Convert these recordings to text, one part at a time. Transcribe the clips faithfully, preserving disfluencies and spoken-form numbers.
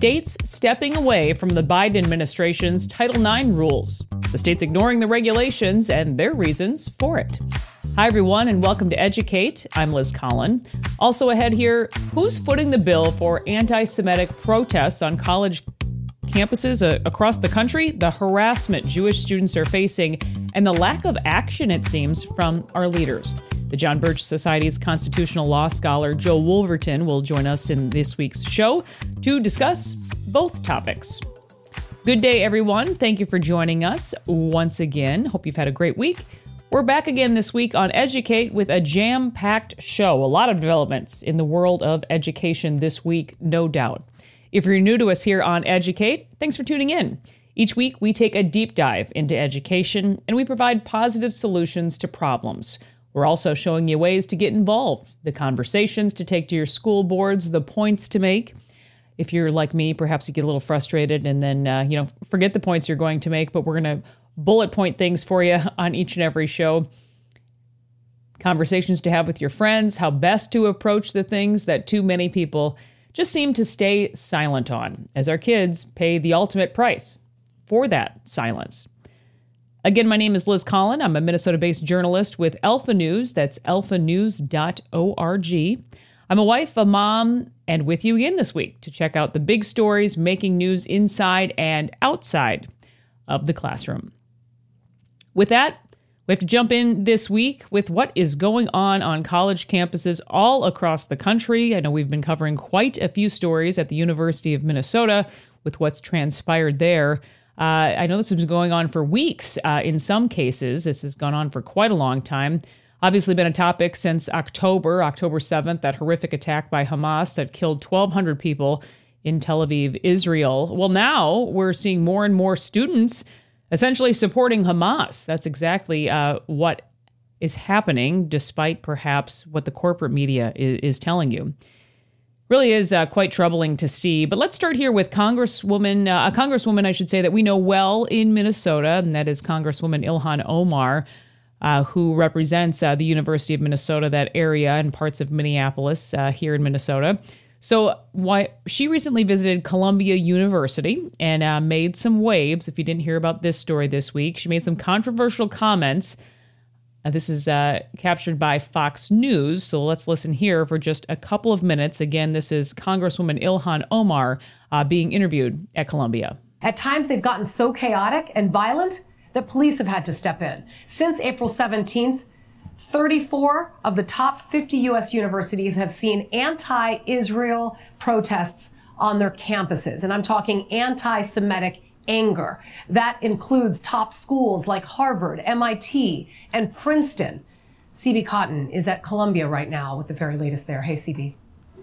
States stepping away from the Biden administration's Title nine rules. The states ignoring the regulations and their reasons for it. Hi, everyone, and welcome to Educate. I'm Liz Collin. Also ahead here, who's footing the bill for anti-Semitic protests on college campuses uh, across the country, the harassment Jewish students are facing, and the lack of action, it seems, from our leaders? The John Birch Society's constitutional law scholar Joe Wolverton will join us in this week's show to discuss both topics. Good day, everyone. Thank you for joining us once again. Hope you've had a great week. We're back again this week on Educate with a jam-packed show. A lot of developments in the world of education this week, no doubt. If you're new to us here on Educate, thanks for tuning in. Each week, we take a deep dive into education, and we provide positive solutions to problems. We're also showing you ways to get involved, the conversations to take to your school boards, the points to make. If you're like me, perhaps you get a little frustrated and then, uh, you know, forget the points you're going to make, but we're going to bullet point things for you on each and every show. Conversations to have with your friends, how best to approach the things that too many people just seem to stay silent on, as our kids pay the ultimate price for that silence. Again, my name is Liz Collin. I'm a Minnesota-based journalist with Alpha News. That's alpha news dot org. I'm a wife, a mom, and with you again this week to check out the big stories making news inside and outside of the classroom. With that, we have to jump in this week with what is going on on college campuses all across the country. I know we've been covering quite a few stories at the University of Minnesota with what's transpired there. Uh, I know this has been going on for weeks uh, in some cases. This has gone on for quite a long time. Obviously been a topic since October, October seventh, that horrific attack by Hamas that killed twelve hundred people in Tel Aviv, Israel. Well, now we're seeing more and more students essentially supporting Hamas. That's exactly uh, what is happening, despite perhaps what the corporate media is, is telling you. Really is uh, quite troubling to see. But let's start here with Congresswoman, uh, a Congresswoman, I should say, that we know well in Minnesota, and that is Congresswoman Ilhan Omar, uh, who represents uh, the University of Minnesota, that area, and parts of Minneapolis uh, here in Minnesota. So why, she recently visited Columbia University and uh, made some waves. If you didn't hear about this story this week, she made some controversial comments. Uh, this is uh, captured by Fox News. So let's listen here for just a couple of minutes. Again, this is Congresswoman Ilhan Omar uh, being interviewed at Columbia. At times, they've gotten so chaotic and violent that police have had to step in. Since April seventeenth, thirty-four of the top fifty U S universities have seen anti-Israel protests on their campuses. And I'm talking anti-Semitic anger. That includes top schools like Harvard, M I T, and Princeton. C B Cotton is at Columbia right now with the very latest there. Hey, C B.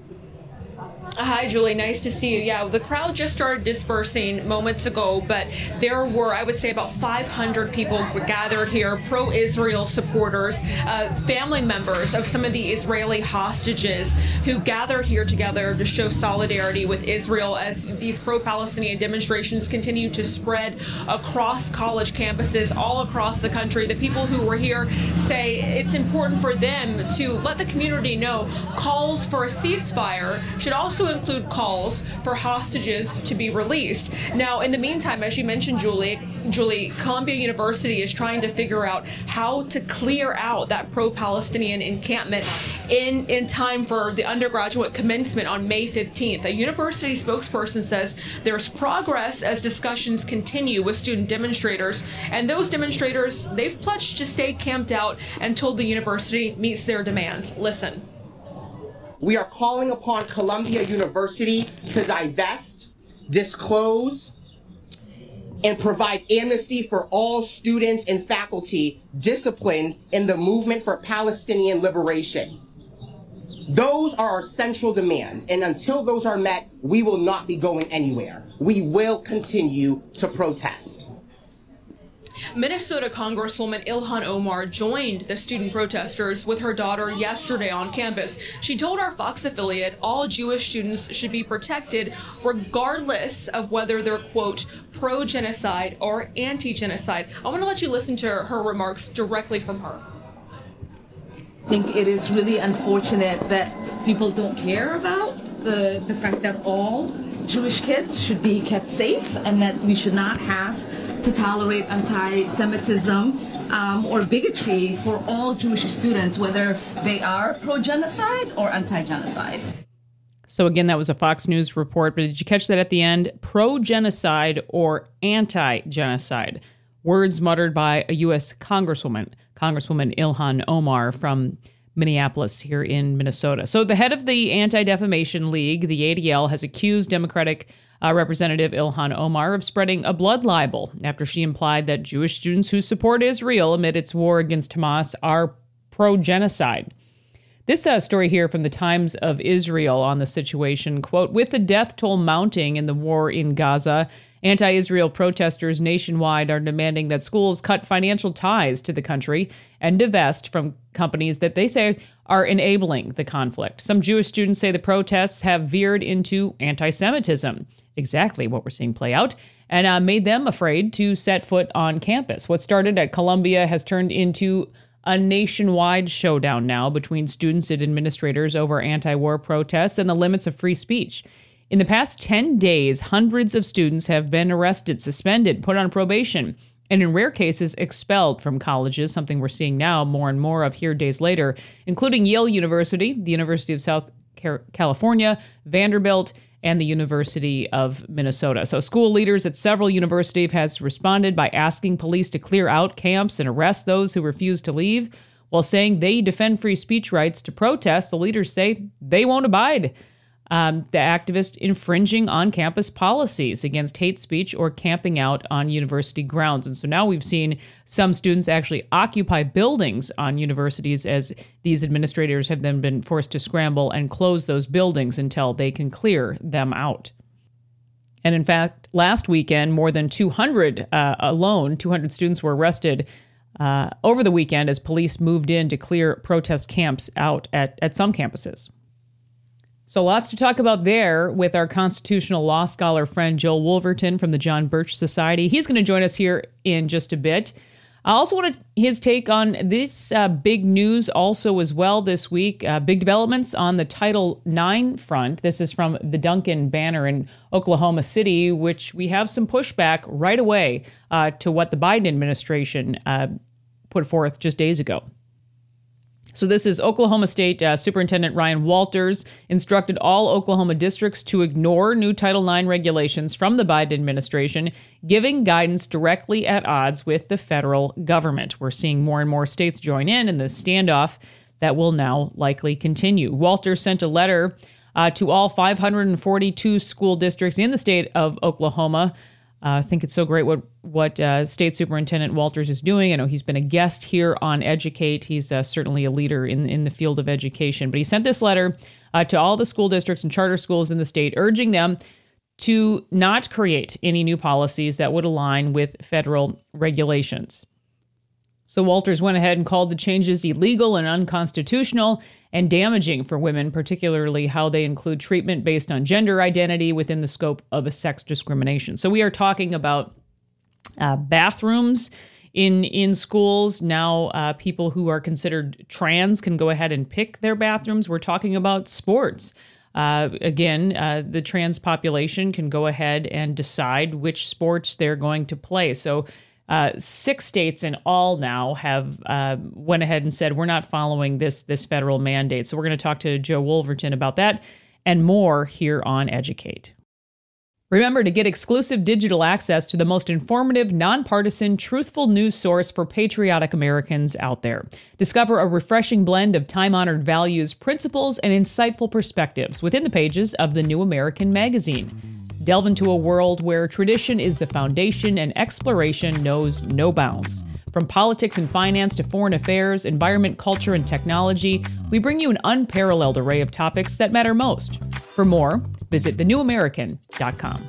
Hi, Julie. Nice to see you. Yeah, the crowd just started dispersing moments ago, but there were, I would say, about five hundred people gathered here, pro-Israel supporters, uh, family members of some of the Israeli hostages who gathered here together to show solidarity with Israel as these pro-Palestinian demonstrations continue to spread across college campuses all across the country. The people who were here say it's important for them to let the community know calls for a ceasefire should also include calls for hostages to be released. Now, in the meantime, as you mentioned, Julie, Julie, Columbia University is trying to figure out how to clear out that pro-Palestinian encampment in, in time for the undergraduate commencement on May fifteenth. A university spokesperson says there's progress as discussions continue with student demonstrators, and those demonstrators, they've pledged to stay camped out until the university meets their demands. Listen. We are calling upon Columbia University to divest, disclose, and provide amnesty for all students and faculty disciplined in the movement for Palestinian liberation. Those are our central demands, and until those are met, we will not be going anywhere. We will continue to protest. Minnesota Congresswoman Ilhan Omar joined the student protesters with her daughter yesterday on campus. She told our Fox affiliate all Jewish students should be protected regardless of whether they're, quote, pro-genocide or anti-genocide. I want to let you listen to her remarks directly from her. I think it is really unfortunate that people don't care about the, the fact that all Jewish kids should be kept safe and that we should not have to tolerate anti-Semitism um, or bigotry for all Jewish students, whether they are pro-genocide or anti-genocide. So again, that was a Fox News report, but did you catch that at the end? Pro-genocide or anti-genocide. Words muttered by a U S Congresswoman, Congresswoman Ilhan Omar from Minneapolis here in Minnesota. So the head of the Anti-Defamation League, the A D L, has accused Democratic uh, Representative Ilhan Omar of spreading a blood libel after she implied that Jewish students who support Israel amid its war against Hamas are pro-genocide. This uh, story here from the Times of Israel on the situation, quote, with the death toll mounting in the war in Gaza, anti-Israel protesters nationwide are demanding that schools cut financial ties to the country and divest from companies that they say are enabling the conflict. Some Jewish students say the protests have veered into anti-Semitism, exactly what we're seeing play out, and uh, made them afraid to set foot on campus. What started at Columbia has turned into a nationwide showdown now between students and administrators over anti-war protests and the limits of free speech. In the past ten days, hundreds of students have been arrested, suspended, put on probation, and in rare cases expelled from colleges, something we're seeing now more and more of here days later, including Yale University, the University of South California, Vanderbilt, and the University of Minnesota. So school leaders at several universities have responded by asking police to clear out camps and arrest those who refuse to leave. While saying they defend free speech rights to protest, the leaders say they won't abide. Um, the activists infringing on-campus policies against hate speech or camping out on university grounds. And so now we've seen some students actually occupy buildings on universities as these administrators have then been forced to scramble and close those buildings until they can clear them out. And in fact, last weekend, more than two hundred uh, alone, two hundred students were arrested uh, over the weekend as police moved in to clear protest camps out at, at some campuses. So lots to talk about there with our constitutional law scholar friend Joel Wolverton from the John Birch Society. He's going to join us here in just a bit. I also wanted his take on this uh, big news also as well this week. Uh, big developments on the Title nine front. This is from the Duncan Banner in Oklahoma City, which we have some pushback right away uh, to what the Biden administration uh, put forth just days ago. So this is Oklahoma State uh, Superintendent Ryan Walters instructed all Oklahoma districts to ignore new Title nine regulations from the Biden administration, giving guidance directly at odds with the federal government. We're seeing more and more states join in in the standoff that will now likely continue. Walters sent a letter uh, to all five hundred forty-two school districts in the state of Oklahoma. Uh, I think it's so great what what uh, State Superintendent Walters is doing. I know he's been a guest here on Educate. He's uh, certainly a leader in, in the field of education. But he sent this letter uh, to all the school districts and charter schools in the state, urging them to not create any new policies that would align with federal regulations. So Walters went ahead and called the changes illegal and unconstitutional and damaging for women, particularly how they include treatment based on gender identity within the scope of a sex discrimination. So we are talking about uh, bathrooms in in schools. Now uh, people who are considered trans can go ahead and pick their bathrooms. We're talking about sports. Uh, again, uh, the trans population can go ahead and decide which sports they're going to play. So Uh, six states in all now have uh, went ahead and said, we're not following this this federal mandate. So we're going to talk to Joe Wolverton about that and more here on Educate. Remember to get exclusive digital access to the most informative, nonpartisan, truthful news source for patriotic Americans out there. Discover a refreshing blend of time-honored values, principles, and insightful perspectives within the pages of the New American Magazine. Delve into a world where tradition is the foundation and exploration knows no bounds. From politics and finance to foreign affairs, environment, culture, and technology, we bring you an unparalleled array of topics that matter most. For more, visit the new american dot com.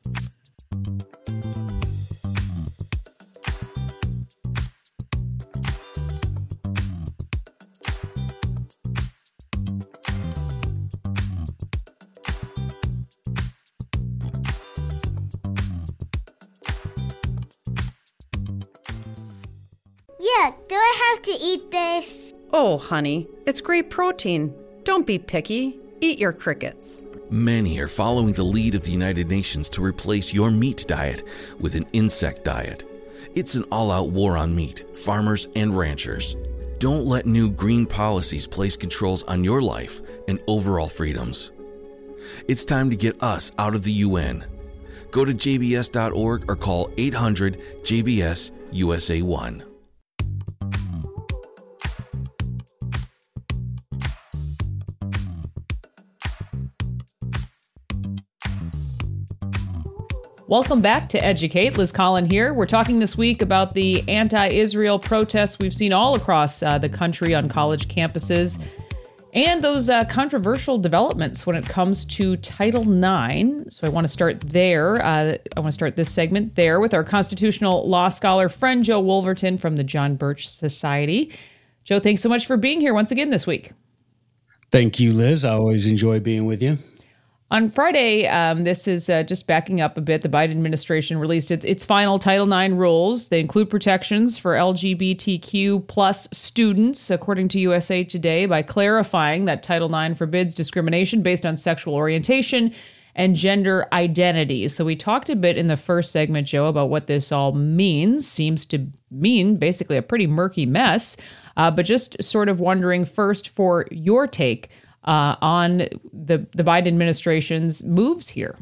Yeah, do I have to eat this? Oh, honey, it's great protein. Don't be picky. Eat your crickets. Many are following the lead of the United Nations to replace your meat diet with an insect diet. It's an all-out war on meat, farmers, and ranchers. Don't let new green policies place controls on your life and overall freedoms. It's time to get us out of the U N. Go to j b s dot org or call eight hundred J B S U S A one. Welcome back to Educate. Liz Collin here. We're talking this week about the anti-Israel protests we've seen all across uh, the country on college campuses and those uh, controversial developments when it comes to Title nine. So I want to start there. Uh, I want to start this segment there with our constitutional law scholar friend Joe Wolverton from the John Birch Society. Joe, thanks so much for being here once again this week. Thank you, Liz. I always enjoy being with you. On Friday, um, this is uh, just backing up a bit, the Biden administration released its, its final Title nine rules. They include protections for L G B T Q plus students, according to U S A Today, by clarifying that Title nine forbids discrimination based on sexual orientation and gender identity. So we talked a bit in the first segment, Joe, about what this all means. Seems to mean basically a pretty murky mess, uh, but just sort of wondering first for your take Uh, on the, the Biden administration's moves here.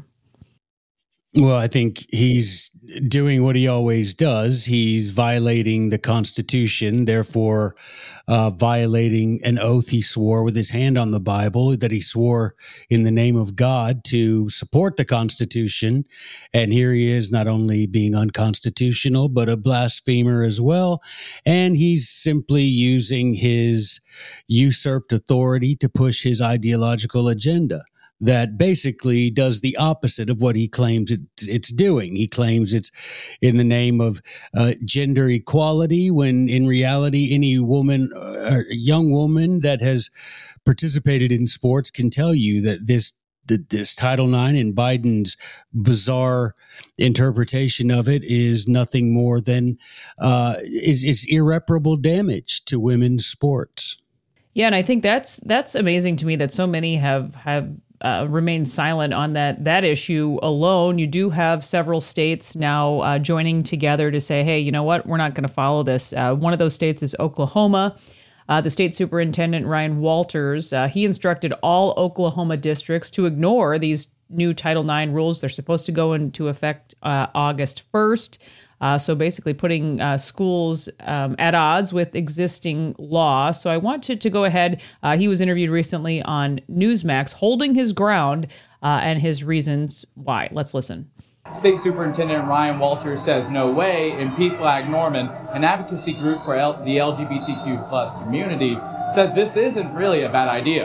Well, I think he's doing what he always does. He's violating the Constitution, therefore uh, violating an oath he swore with his hand on the Bible, that he swore in the name of God to support the Constitution. And here he is not only being unconstitutional, but a blasphemer as well. And he's simply using his usurped authority to push his ideological agenda that basically does the opposite of what he claims it, it's doing. He claims it's in the name of uh, gender equality, when in reality, any woman, uh, young woman that has participated in sports can tell you that this that this Title nine and Biden's bizarre interpretation of it is nothing more than uh, is, is irreparable damage to women's sports. Yeah, and I think that's that's amazing to me that so many have have uh, remained silent on that that issue alone. You do have several states now uh, joining together to say, hey, you know what, we're not going to follow this. Uh, one of those states is Oklahoma. Uh, the state superintendent, Ryan Walters, uh, he instructed all Oklahoma districts to ignore these new Title nine rules. They're supposed to go into effect uh, August first. Uh, so basically putting uh, schools um, at odds with existing law. So I wanted to go ahead. Uh, he was interviewed recently on Newsmax, holding his ground uh, and his reasons why. Let's listen. State Superintendent Ryan Walters says no way, and P Flag Norman, an advocacy group for L- the L G B T Q plus community, says this isn't really a bad idea.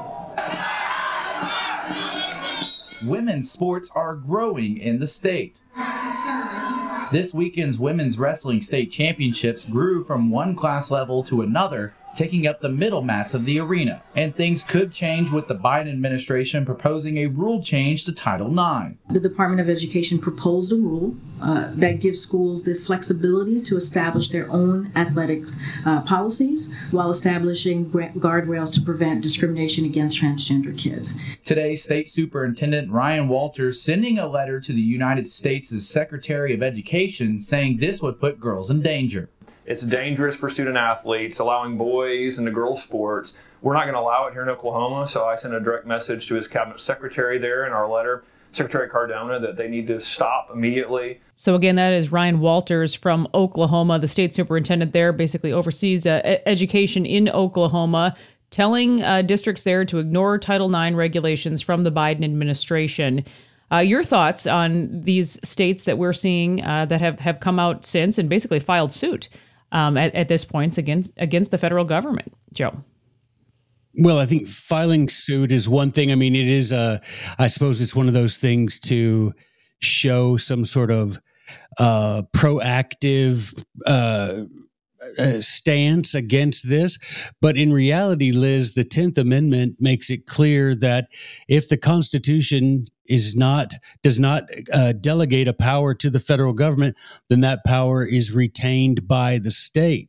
Women's sports are growing in the state. This weekend's women's wrestling state championships grew from one class level to another, taking up the middle mats of the arena. And things could change with the Biden administration proposing a rule change to Title nine. The Department of Education proposed a rule uh, that gives schools the flexibility to establish their own athletic uh, policies while establishing guardrails to prevent discrimination against transgender kids. Today, State Superintendent Ryan Walters sending a letter to the United States' Secretary of Education saying this would put girls in danger. It's dangerous for student athletes, allowing boys into girls' sports. We're not going to allow it here in Oklahoma, so I sent a direct message to his cabinet secretary there in our letter, Secretary Cardona, that they need to stop immediately. So again, that is Ryan Walters from Oklahoma, the state superintendent there, basically oversees uh, education in Oklahoma, telling uh, districts there to ignore Title nine regulations from the Biden administration. Uh, your thoughts on these states that we're seeing uh, that have, have come out since and basically filed suit um, at, at this point against against the federal government, Joe? Well, I think filing suit is one thing. I mean, it is a, I suppose it's one of those things to show some sort of uh, proactive uh, uh, stance against this. But in reality, Liz, the tenth Amendment makes it clear that if the Constitution is not does not uh, delegate a power to the federal government, then that power is retained by the states.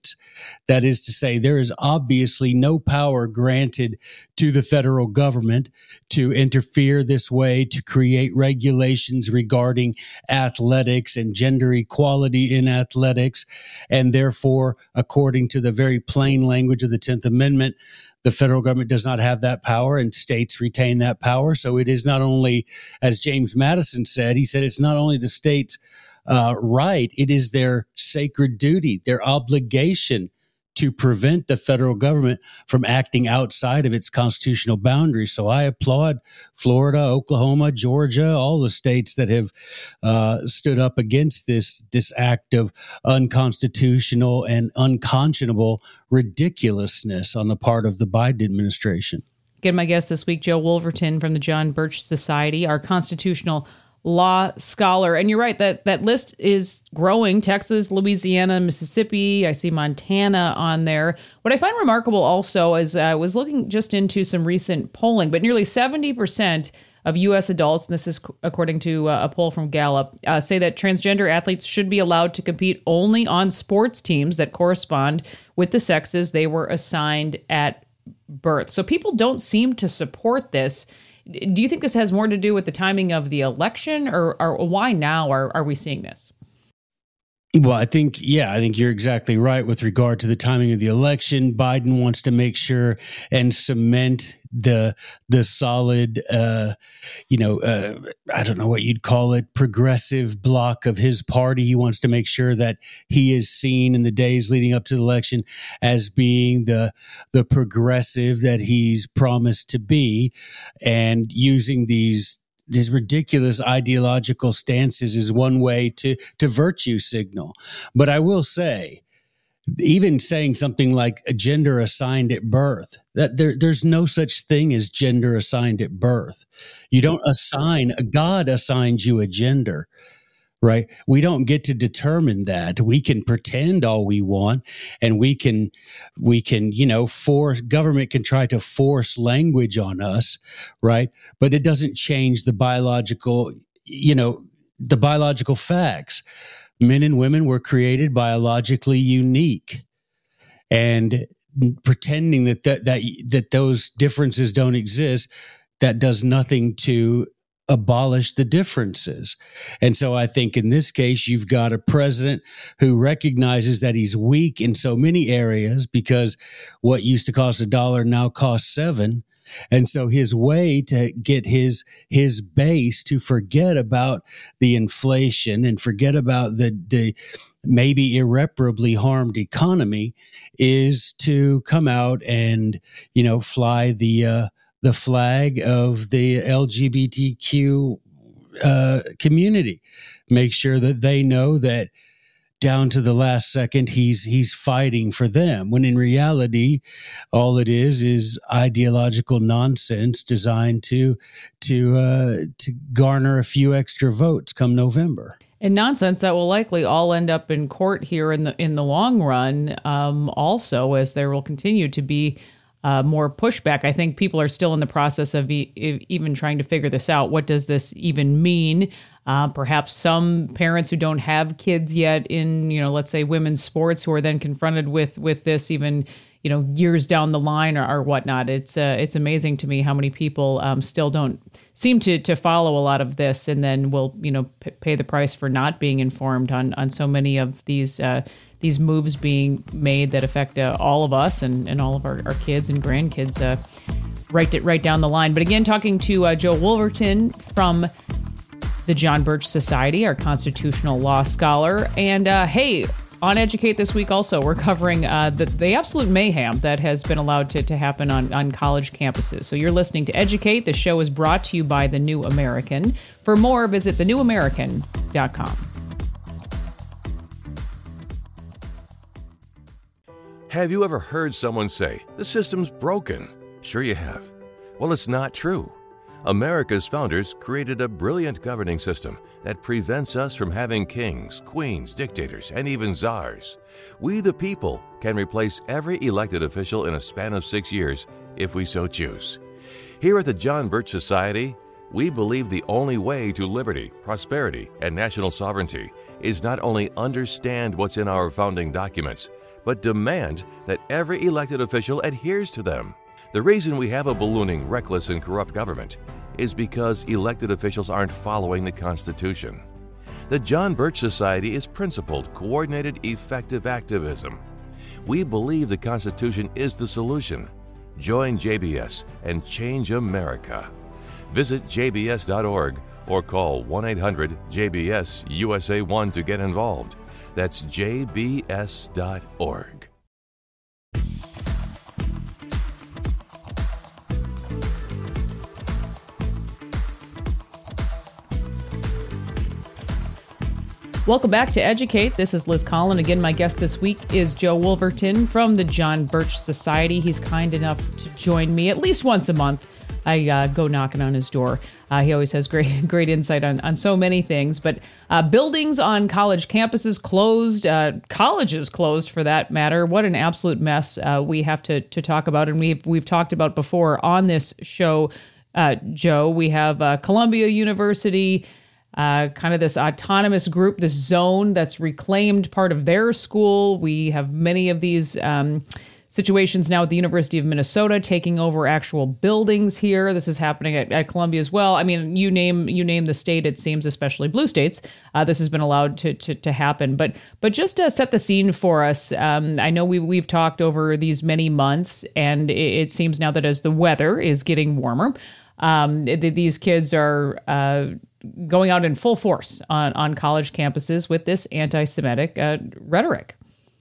That is to say, there is obviously no power granted to the federal government to interfere this way, to create regulations regarding athletics and gender equality in athletics. And therefore, according to the very plain language of the tenth Amendment, the federal government does not have that power, and states retain that power. So it is not only, as James Madison said, he said it's not only the states' uh, right, it is their sacred duty, their obligation to prevent the federal government from acting outside of its constitutional boundaries. So I applaud Florida, Oklahoma, Georgia, all the states that have uh, stood up against this, this act of unconstitutional and unconscionable ridiculousness on the part of the Biden administration. Again, my guest this week, Joe Wolverton from the John Birch Society, our constitutional law scholar. And you're right, that that list is growing. Texas, Louisiana, Mississippi. I see Montana on there. What I find remarkable also is I was looking just into some recent polling, but nearly seventy percent of U S adults, and this is according to a poll from Gallup, uh, say that transgender athletes should be allowed to compete only on sports teams that correspond with the sexes they were assigned at birth. So people don't seem to support this. Do you think this has more to do with the timing of the election, or, or why now are, are we seeing this? Well, I think, yeah, I think you're exactly right with regard to the timing of the election. Biden wants to make sure and cement the the solid, uh, you know, uh, I don't know what you'd call it, progressive block of his party. He wants to make sure that he is seen in the days leading up to the election as being the the progressive that he's promised to be, and using these These ridiculous ideological stances is one way to, to virtue signal. But I will say, even saying something like a gender assigned at birth, that there, there's no such thing as gender assigned at birth. You don't assign, God assigns you a gender, right? We don't get to determine that. We can pretend all we want, and we can, we can, you know, force, government can try to force language on us, right? But it doesn't change the biological, you know, the biological facts. Men and women were created biologically unique, and pretending that that, that, that those differences don't exist, that does nothing to abolish the differences. And so I think in this case, you've got a president who recognizes that he's weak in so many areas, because what used to cost a dollar now costs seven. And so his way to get his his base to forget about the inflation and forget about the the maybe irreparably harmed economy is to come out and, you know, fly the uh, the flag of the L G B T Q uh, community. Make sure that they know that down to the last second, he's he's fighting for them, when in reality, all it is is ideological nonsense designed to to uh, to garner a few extra votes come November. And nonsense that will likely all end up in court here in the in the long run. Um, also, as there will continue to be uh, more pushback. I think people are still in the process of e- even trying to figure this out. What does this even mean? Uh, perhaps some parents who don't have kids yet in, you know, let's say women's sports, who are then confronted with with this even, you know, years down the line, or, or whatnot. It's uh, it's amazing to me how many people um, still don't seem to to follow a lot of this, and then will, you know, p- pay the price for not being informed on on so many of these uh, these moves being made that affect uh, all of us and, and all of our, our kids and grandkids uh, right right down the line. But again, talking to uh, Joe Wolverton from the John Birch Society, our constitutional law scholar. And uh, hey, on Educate this week also, we're covering uh, the, the absolute mayhem that has been allowed to, to happen on, on college campuses. So you're listening to Educate. The show is brought to you by The New American. For more, visit the new american dot com. Have you ever heard someone say, the system's broken? Sure you have. Well, it's not true. America's founders created a brilliant governing system that prevents us from having kings, queens, dictators, and even czars. We, the people, can replace every elected official in a span of six years if we so choose. Here at the John Birch Society, we believe the only way to liberty, prosperity, and national sovereignty is not only understand what's in our founding documents, but demand that every elected official adheres to them. The reason we have a ballooning, reckless, and corrupt government is because elected officials aren't following the Constitution. The John Birch Society is principled, coordinated, effective activism. We believe the Constitution is the solution. Join J B S and change America. Visit j b s dot org or call one eight hundred J B S U S A one to get involved. That's j b s dot org. Welcome back to Educate. This is Liz Collin. Again, my guest this week is Joe Wolverton from the John Birch Society. He's kind enough to join me at least once a month. I uh, go knocking on his door. Uh, he always has great great insight on, on so many things. But uh, buildings on college campuses closed, uh, colleges closed for that matter. What an absolute mess uh, we have to to talk about. And we've, we've talked about before on this show, uh, Joe. We have uh, Columbia University, Uh, kind of this autonomous group, this zone that's reclaimed part of their school. We have many of these um, situations now at the University of Minnesota taking over actual buildings here. This is happening at, at Columbia as well. I mean, you name you name the state, it seems, especially blue states. Uh, this has been allowed to to, to happen. But but just to set the scene for us, um, I know we we've talked over these many months, and it, it seems now that as the weather is getting warmer, um, th- these kids are Uh, going out in full force on, on college campuses with this anti-Semitic uh, rhetoric.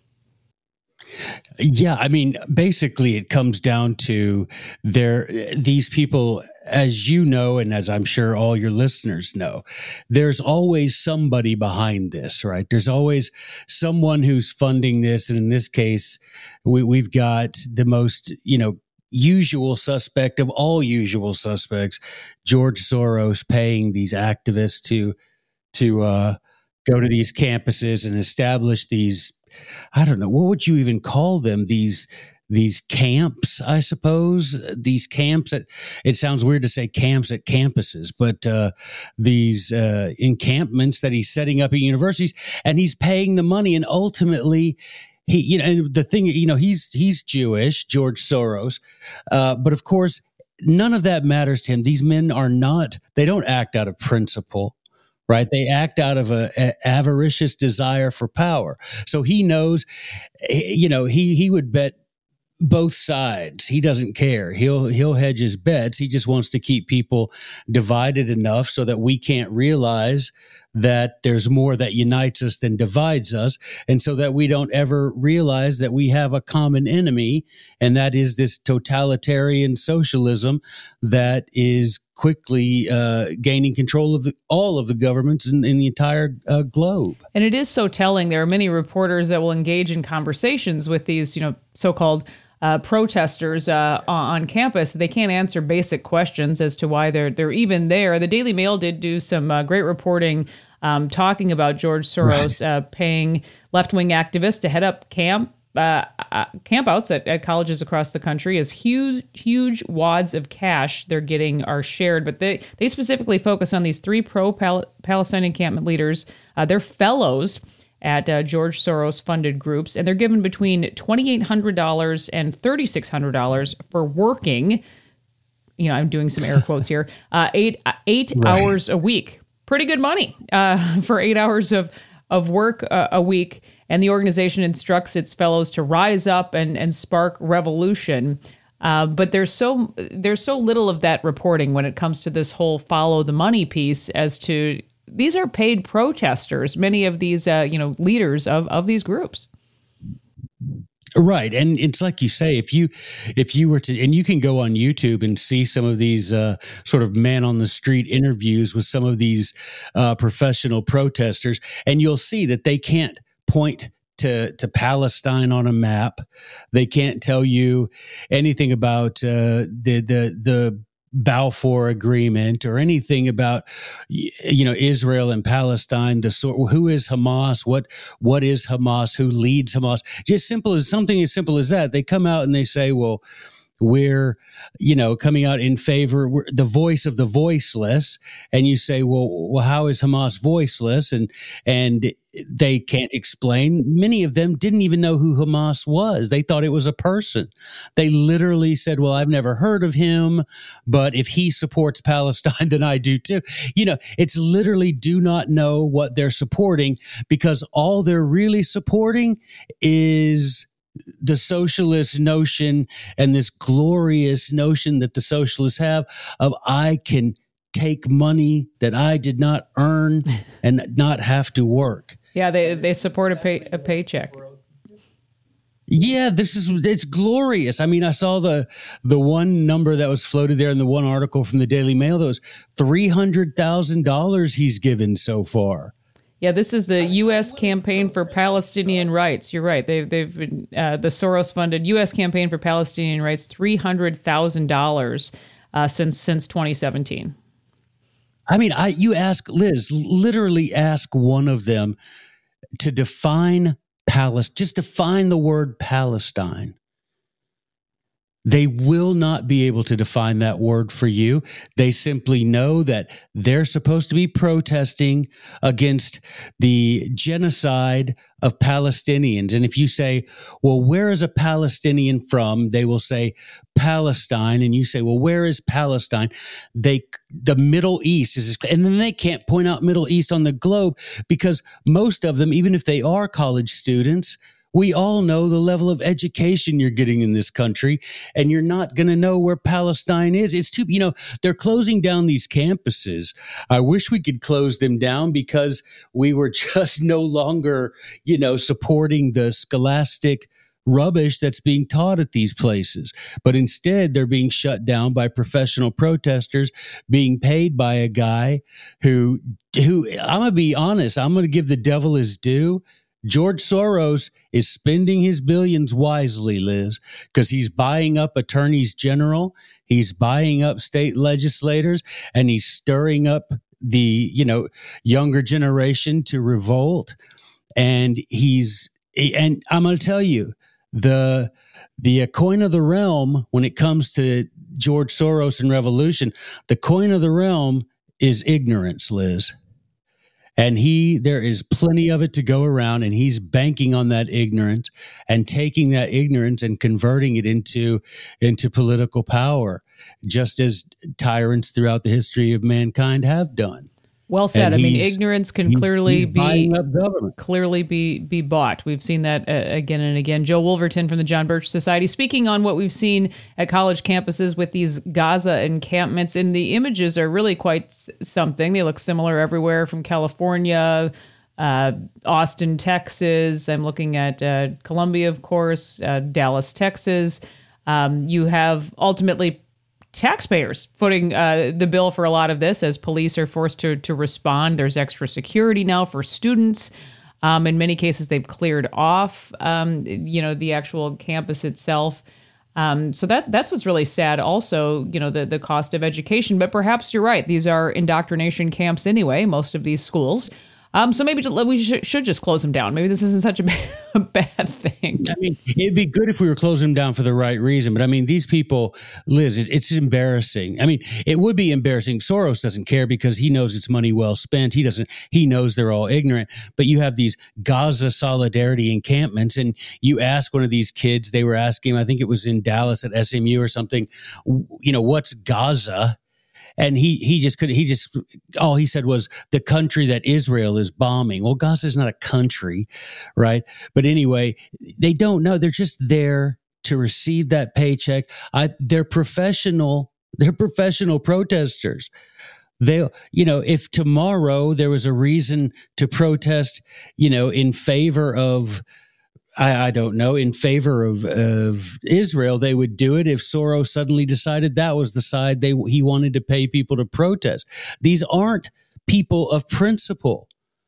Yeah, I mean, basically it comes down to there, these people, as you know, and as I'm sure all your listeners know, there's always somebody behind this, right? There's always someone who's funding this. And in this case, we, we've got the most, you know, usual suspect of all usual suspects, George Soros, paying these activists to to uh, go to these campuses and establish these, I don't know, what would you even call them? These these camps, I suppose. These camps. At, it sounds weird to say camps at campuses, but uh, these uh, encampments that he's setting up at universities, and he's paying the money, and ultimately, he, you know, and the thing, you know, he's he's Jewish, George Soros, uh, but of course, none of that matters to him. These men are not; they don't act out of principle, right? They act out of a, a avaricious desire for power. So he knows, you know, he he would bet both sides. He doesn't care. He'll he'll hedge his bets. He just wants to keep people divided enough so that we can't realize that there's more that unites us than divides us, and so that we don't ever realize that we have a common enemy, and that is this totalitarian socialism that is quickly uh, gaining control of the, all of the governments in, in the entire uh, globe. And it is so telling. There are many reporters that will engage in conversations with these, you know, so-called uh, protesters uh, on campus. They can't answer basic questions as to why they're they're even there. The Daily Mail did do some uh, great reporting um, talking about George Soros right. uh, paying left-wing activists to head up camp Uh, uh, campouts at, at colleges across the country. As huge, huge wads of cash they're getting are shared. But they, they specifically focus on these three pro-Palestine encampment leaders. Uh, they're fellows at uh, George Soros-funded groups, and they're given between twenty-eight hundred dollars and thirty-six hundred dollars for working, you know, I'm doing some air quotes here, uh, eight eight right. hours a week. Pretty good money uh, for eight hours of, of work uh, a week. And the organization instructs its fellows to rise up and, and spark revolution. Uh, but there's so there's so little of that reporting when it comes to this whole follow the money piece as to these are paid protesters, many of these, uh, you know, leaders of, of these groups. Right. And it's like you say, if you if you were to, and you can go on YouTube and see some of these uh, sort of man on the street interviews with some of these uh, professional protesters, and you'll see that they can't point to, to Palestine on a map. They can't tell you anything about uh, the the the Balfour Agreement or anything about, you know, Israel and Palestine. The sort, who is Hamas? What what is Hamas? Who leads Hamas? Just simple as something as simple as that. They come out and they say, well, we're, you know, coming out in favor, we're the voice of the voiceless. And you say, well, well, how is Hamas voiceless? And, and they can't explain. Many of them didn't even know who Hamas was. They thought it was a person. They literally said, well, I've never heard of him, but if he supports Palestine, then I do too. You know, it's literally do not know what they're supporting, because all they're really supporting is the socialist notion and this glorious notion that the socialists have of I can take money that I did not earn and not have to work. Yeah, they they support a pay, a paycheck. Yeah, this is it's glorious. I mean, I saw the the one number that was floated there in the one article from the Daily Mail that was three hundred thousand dollars he's given so far. Yeah, this is the U S Campaign for Palestinian Rights. You're right. They've they've been uh, the Soros-funded U S Campaign for Palestinian Rights, three hundred thousand dollars uh, since since twenty seventeen. I mean, I you ask Liz, literally ask one of them to define Palestine, just define the word Palestine. They will not be able to define that word for you. They simply know that they're supposed to be protesting against the genocide of Palestinians. And if you say, well, where is a Palestinian from? They will say Palestine. And you say, well, where is Palestine? They, the Middle East is, and then they can't point out Middle East on the globe because most of them, even if they are college students, we all know the level of education you're getting in this country, and you're not going to know where Palestine is. It's too, you know, they're closing down these campuses. I wish we could close them down because we were just no longer, you know, supporting the scholastic rubbish that's being taught at these places. But instead, they're being shut down by professional protesters being paid by a guy who, who I'm going to be honest, I'm going to give the devil his due. George Soros is spending his billions wisely, Liz, because he's buying up attorneys general, he's buying up state legislators, and he's stirring up the, you know, younger generation to revolt. And he's, and I'm going to tell you, the the coin of the realm when it comes to George Soros and revolution, the coin of the realm is ignorance, Liz. And he, there is plenty of it to go around, and he's banking on that ignorance and taking that ignorance and converting it into, into political power, just as tyrants throughout the history of mankind have done. Well said. I mean, ignorance can he's, clearly he's be government. clearly be be bought. We've seen that uh, again and again. Joe Wolverton from the John Birch Society, speaking on what we've seen at college campuses with these Gaza encampments, and the images are really quite something. They look similar everywhere from California, uh, Austin, Texas. I'm looking at uh, Columbia, of course, uh, Dallas, Texas. Um, you have ultimately taxpayers footing uh, the bill for a lot of this as police are forced to to respond. There's extra security now for students. Um, in many cases, they've cleared off, um, you know, the actual campus itself. Um, so that that's what's really sad. Also, you know, the the cost of education. But perhaps you're right. These are indoctrination camps anyway, most of these schools. Um, so maybe we sh- should just close them down. Maybe this isn't such a bad, a bad thing. I mean, it'd be good if we were closing them down for the right reason. But I mean, these people, Liz, it, it's embarrassing. I mean, it would be embarrassing. Soros doesn't care because he knows it's money well spent. He doesn't. He knows they're all ignorant. But you have these Gaza solidarity encampments, and you ask one of these kids. They were asking, I think it was in Dallas at S M U or something. You know, what's Gaza? And he he just could he just all he said was the country that Israel is bombing. Well, Gaza is not a country, right? But anyway, they don't know. They're just there to receive that paycheck. I, they're professional. They're professional protesters. They, you know, if tomorrow there was a reason to protest, you know, in favor of. I, I don't know, in favor of, of Israel, they would do it if Soros suddenly decided that was the side they he wanted to pay people to protest. These aren't people of principle,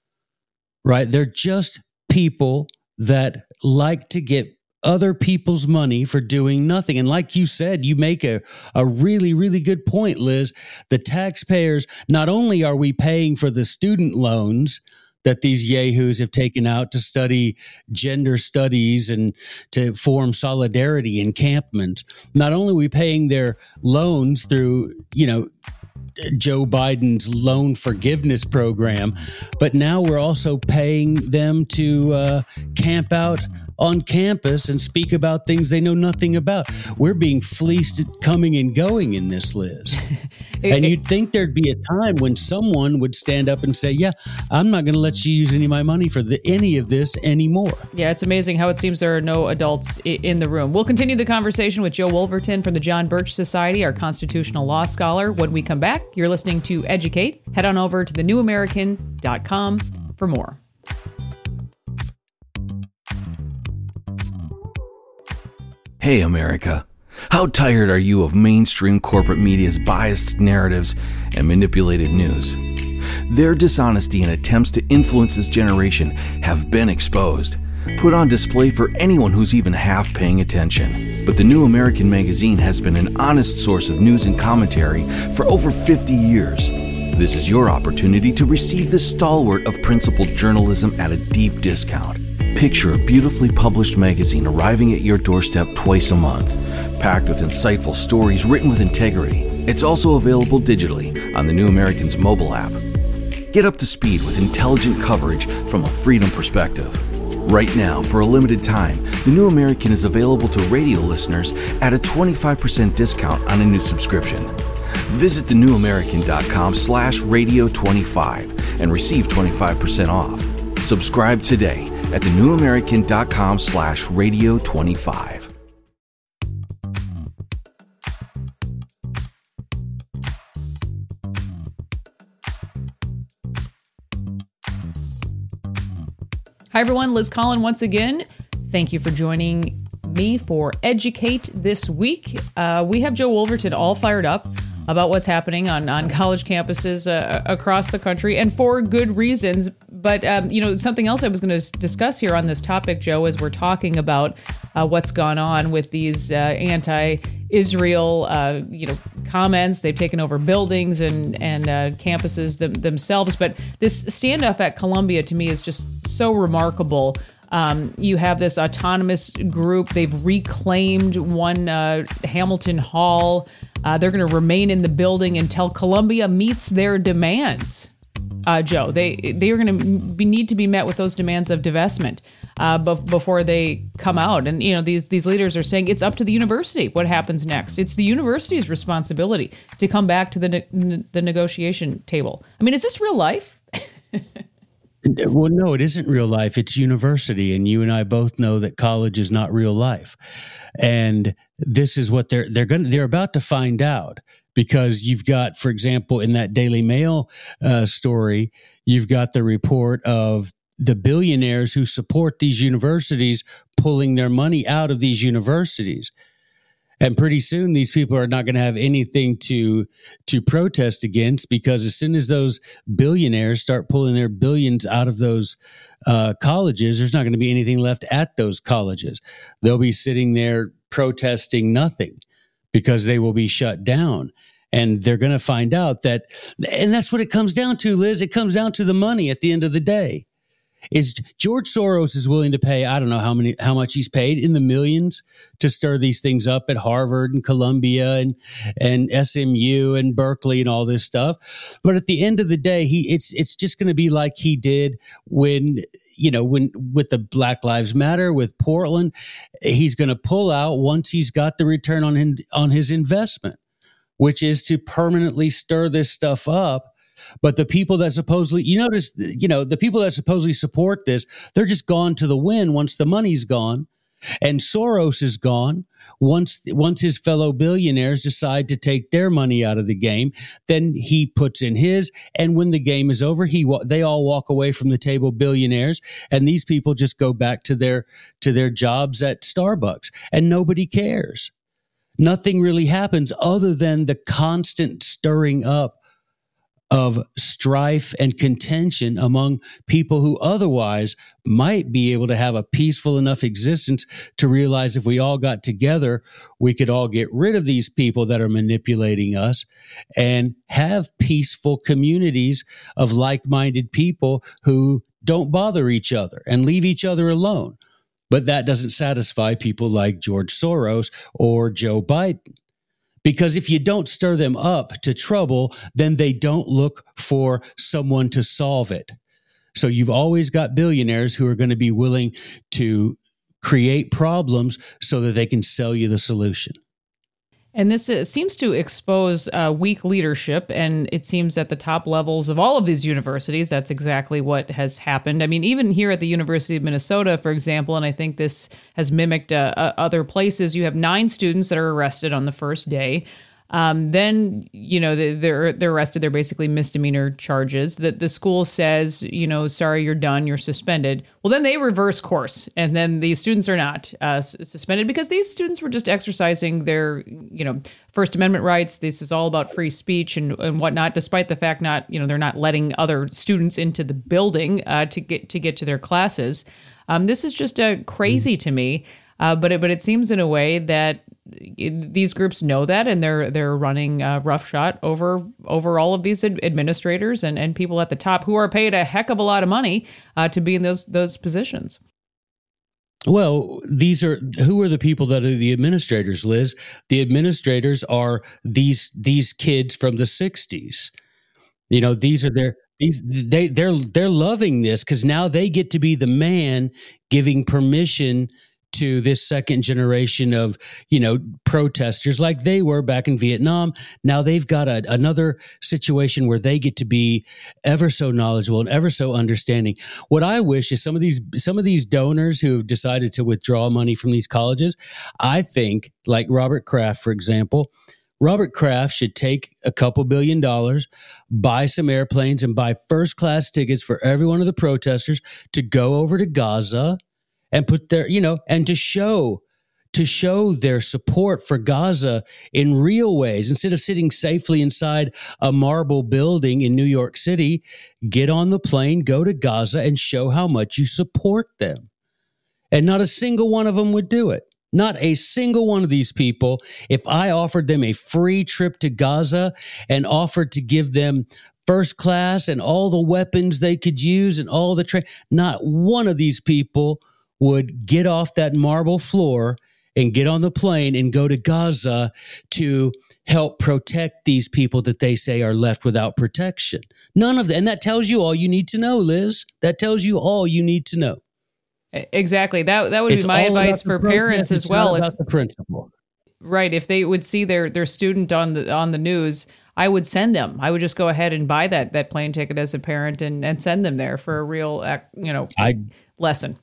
right? They're just people that like to get other people's money for doing nothing. And like you said, you make a, a really, really good point, Liz. The taxpayers, not only are we paying for the student loans that these yahoos have taken out to study gender studies and to form solidarity encampments. Not only are we paying their loans through, you know, Joe Biden's loan forgiveness program, but now we're also paying them to uh, camp out on campus and speak about things they know nothing about. We're being fleeced coming and going in this, Liz. And you'd think there'd be a time when someone would stand up and say, yeah, I'm not going to let you use any of my money for the, any of this anymore. Yeah, it's amazing how it seems there are no adults I- in the room. We'll continue the conversation with Joe Wolverton from the John Birch Society, our constitutional law scholar. When we come back, you're listening to Educate. Head on over to the new american dot com for more. Hey, America. How tired are you of mainstream corporate media's biased narratives and manipulated news? Their dishonesty and attempts to influence this generation have been exposed, put on display for anyone who's even half paying attention. But the New American Magazine has been an honest source of news and commentary for over fifty years. This is your opportunity to receive the stalwart of principled journalism at a deep discount. Picture a beautifully published magazine arriving at your doorstep twice a month, packed with insightful stories written with integrity. It's also available digitally on the New American's mobile app. Get up to speed with intelligent coverage from a freedom perspective. Right now, for a limited time, the New American is available to radio listeners at a twenty-five percent discount on a new subscription. Visit the new american dot com slash radio twenty-five and receive twenty-five percent off. Subscribe today at the new american dot com slash radio twenty-five. Hi, everyone. Liz Collin once again. Thank you for joining me for Educate this week. Uh, we have Joe Wolverton all fired up about what's happening on, on college campuses uh, across the country, and for good reasons. But, um, you know, something else I was going to discuss here on this topic, Joe, as we're talking about uh, what's gone on with these uh, anti-Israel, uh, you know, comments. They've taken over buildings and, and uh, campuses them, themselves. But this standoff at Columbia, to me, is just so remarkable. Um, you have this autonomous group. They've reclaimed one uh, Hamilton Hall. Uh, they're going to remain in the building until Columbia meets their demands. Uh, Joe, they they are going to be, need to be met with those demands of divestment uh, be- before they come out. And you know these these leaders are saying it's up to the university what happens next. It's the university's responsibility to come back to the ne- the negotiation table. I mean, is this real life? Well, no, it isn't real life. It's university. And you and I both know that college is not real life. And this is what they're, they're going to, they're about to find out, because you've got, for example, in that Daily Mail uh, story, you've got the report of the billionaires who support these universities pulling their money out of these universities. And pretty soon, these people are not going to have anything to to protest against, because as soon as those billionaires start pulling their billions out of those uh, colleges, there's not going to be anything left at those colleges. They'll be sitting there protesting nothing because they will be shut down. And they're going to find out that, and that's what it comes down to, Liz. It comes down to the money at the end of the day. Is George Soros is willing to pay, I don't know how many, how much he's paid, in the millions to stir these things up at Harvard and Columbia and, and S M U and Berkeley and all this stuff. But at the end of the day, he, it's, it's just going to be like he did when, you know, when, with the Black Lives Matter, with Portland. He's going to pull out once he's got the return on him, on his investment, which is to permanently stir this stuff up. But the people that supposedly, you notice, you know, the people that supposedly support this, they're just gone to the wind once the money's gone. And Soros is gone. Once, once his fellow billionaires decide to take their money out of the game, then he puts in his. And when the game is over, he they all walk away from the table, billionaires. And these people just go back to their to their jobs at Starbucks. And nobody cares. Nothing really happens other than the constant stirring up of strife and contention among people who otherwise might be able to have a peaceful enough existence to realize if we all got together, we could all get rid of these people that are manipulating us and have peaceful communities of like-minded people who don't bother each other and leave each other alone. But that doesn't satisfy people like George Soros or Joe Biden. Because if you don't stir them up to trouble, then they don't look for someone to solve it. So you've always got billionaires who are going to be willing to create problems so that they can sell you the solution. And this uh, seems to expose uh, weak leadership, and it seems at the top levels of all of these universities, that's exactly what has happened. I mean, even here at the University of Minnesota, for example, and I think this has mimicked uh, uh, other places, you have nine students that are arrested on the first day. Um, then, you know, they're they're arrested. They're basically misdemeanor charges. That the school says, you know, sorry, you're done. You're suspended. Well, then they reverse course, and then the students are not uh, suspended because these students were just exercising their, you know, First Amendment rights. This is all about free speech and, and whatnot. Despite the fact not, you know, they're not letting other students into the building uh, to get to get to their classes. Um, this is just uh, crazy to me. Uh, but it, but it seems in a way that it, these groups know that, and they're they're running uh, roughshod over over all of these ad- administrators and, and people at the top who are paid a heck of a lot of money uh, to be in those those positions. Well, these are who are the people that are the administrators, Liz? The administrators are these these kids from the sixties. You know, these are their these they they're they're loving this because now they get to be the man giving permission to this second generation of, you know, protesters like they were back in Vietnam. Now they've got a, another situation where they get to be ever so knowledgeable and ever so understanding. What I wish is some of these some of these donors who have decided to withdraw money from these colleges, I think, like Robert Kraft, for example, Robert Kraft should take a couple billion dollars, buy some airplanes, and buy first-class tickets for every one of the protesters to go over to Gaza and put their, you know, and to show, to show their support for Gaza in real ways. Instead of sitting safely inside a marble building in New York City, get on the plane, go to Gaza, and show how much you support them. And not a single one of them would do it. Not a single one of these people. If I offered them a free trip to Gaza and offered to give them first class and all the weapons they could use and all the tra- not one of these people would get off that marble floor and get on the plane and go to Gaza to help protect these people that they say are left without protection. None of that. And that tells you all you need to know, Liz. That tells you all you need to know. Exactly. That that would It's be my all advice about for the parents protest. as It's well. not If, about the principle. right. If they would see their, their student on the on the news, I would send them. I would just go ahead and buy that that plane ticket as a parent and, and send them there for a real, you know, I'd, lesson.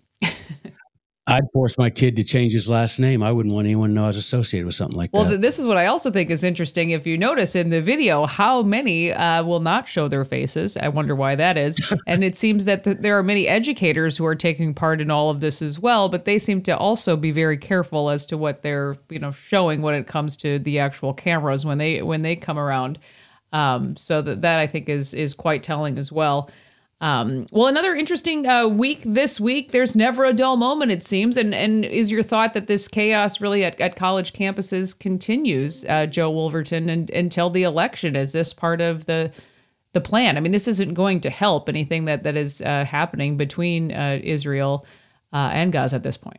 I'd force my kid to change his last name. I wouldn't want anyone to know I was associated with something like Well, that. th- this is what I also think is interesting. If you notice in the video, how many uh, will not show their faces. I wonder why that is. And it seems that th- there are many educators who are taking part in all of this as well, but they seem to also be very careful as to what they're, you know, showing when it comes to the actual cameras when they when they come around. Um, so that that I think is is quite telling as well. Um, well, another interesting uh, week this week. There's never a dull moment, it seems. And and is your thought that this chaos really at, at college campuses continues, uh, Joe Wolverton, and, until the election? Is this part of the the plan? I mean, this isn't going to help anything that that is uh, happening between uh, Israel uh, and Gaza at this point.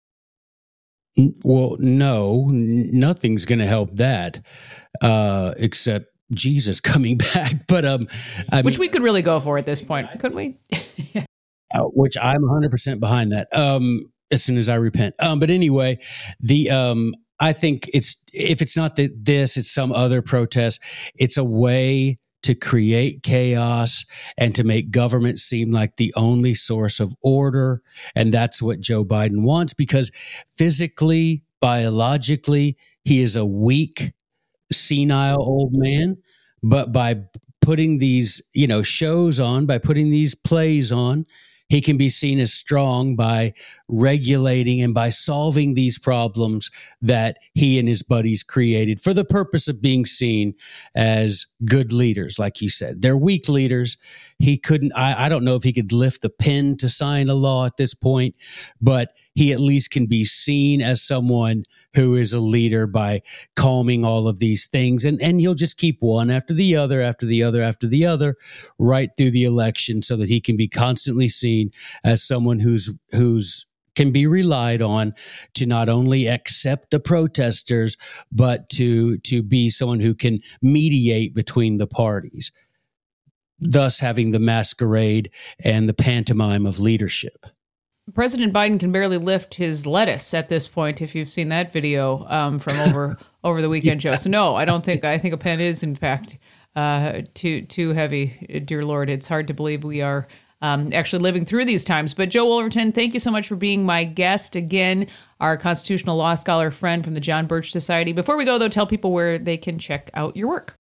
Well, no, n- nothing's going to help that uh, except Jesus coming back. But um, I Which mean, we could really go for at this point, couldn't we? uh, which I'm one hundred percent behind that. Um, as soon as I repent. Um, but anyway, the um, I think it's if it's not the, this, it's some other protest. It's a way to create chaos and to make government seem like the only source of order, and that's what Joe Biden wants because physically, biologically, he is a weak, senile old man, but by putting these, you know, shows on, by putting these plays on, he can be seen as strong by regulating and by solving these problems that he and his buddies created for the purpose of being seen as good leaders. Like you said, they're weak leaders. He couldn't, I, I don't know if he could lift the pen to sign a law at this point, but he at least can be seen as someone who is a leader by calming all of these things. And, and he'll just keep one after the other, after the other, after the other, right through the election so that he can be constantly seen as someone who's, who's, can be relied on to not only accept the protesters, but to, to be someone who can mediate between the parties, thus having the masquerade and the pantomime of leadership. President Biden can barely lift his lettuce at this point, if you've seen that video um, from over over the weekend, Joe. So no, I don't think, I think a pen is, in fact, uh, too too heavy. Dear Lord, it's hard to believe we are um, actually living through these times. But Joe Wolverton, thank you so much for being my guest again, our constitutional law scholar friend from the John Birch Society. Before we go, though, tell people where they can check out your work.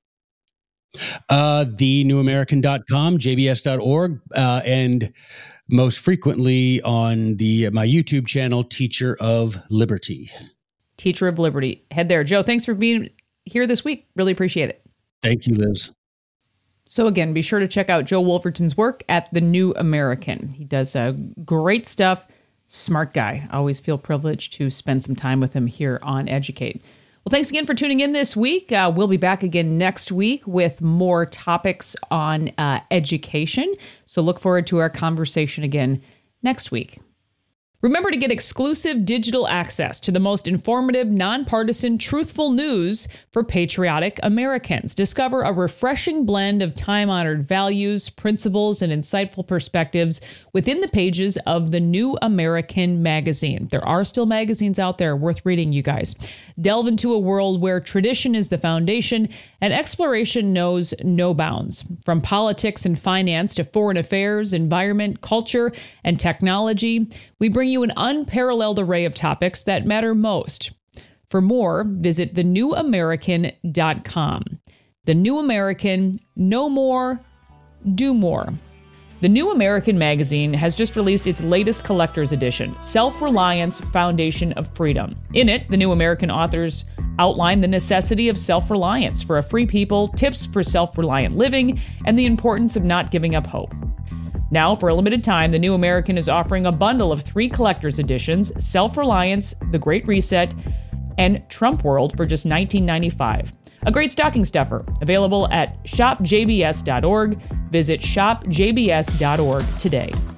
Uh, the new american dot com, j b s dot org, uh, and most frequently on the my YouTube channel, Teacher of Liberty. Teacher of Liberty. Head there. Joe, thanks for being here this week. Really appreciate it. Thank you, Liz. So again, be sure to check out Joe Wolverton's work at The New American. He does uh, great stuff. Smart guy. I always feel privileged to spend some time with him here on Educate. Well, thanks again for tuning in this week. Uh, we'll be back again next week with more topics on uh, education. So look forward to our conversation again next week. Remember to get exclusive digital access to the most informative, nonpartisan, truthful news for patriotic Americans. Discover a refreshing blend of time-honored values, principles, and insightful perspectives within the pages of The New American magazine. There are still magazines out there worth reading, you guys. Delve into a world where tradition is the foundation and exploration knows no bounds. From politics and finance to foreign affairs, environment, culture, and technology, we bring you an unparalleled array of topics that matter most. For more, visit the new american dot com. The New American, know more, do more. The New American magazine has just released its latest collector's edition, Self-Reliance, Foundation of Freedom. In it, the New American authors outline the necessity of self-reliance for a free people, tips for self-reliant living, and the importance of not giving up hope. Now, for a limited time, The New American is offering a bundle of three collector's editions, Self-Reliance, The Great Reset, and Trump World for just nineteen ninety-five dollars. A great stocking stuffer, available at shop j b s dot org. Visit shop j b s dot org today.